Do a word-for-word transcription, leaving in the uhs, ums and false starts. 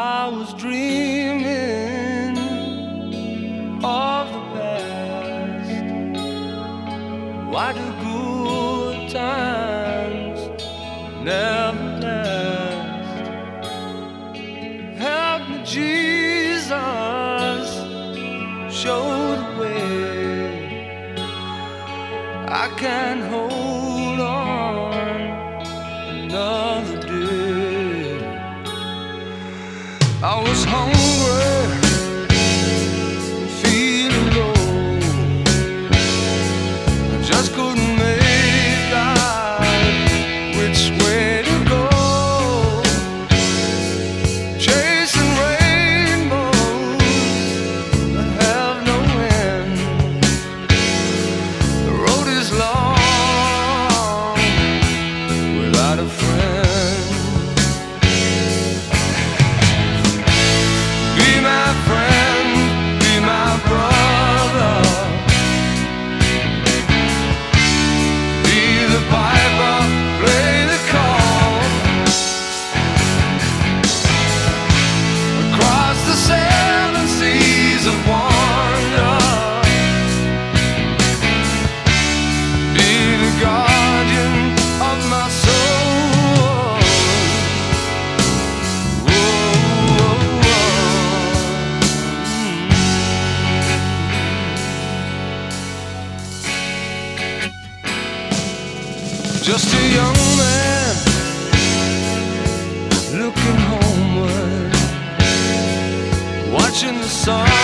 I was dreaming of the past. Why do good times never last? Help me, Jesus, show the way. I can't hold on another day. I was hungry, feeling low. I just couldn't make out which way to go. Chasing rainbows that have no end. The road is long without a friend. Just a young man looking homeward, watching the sun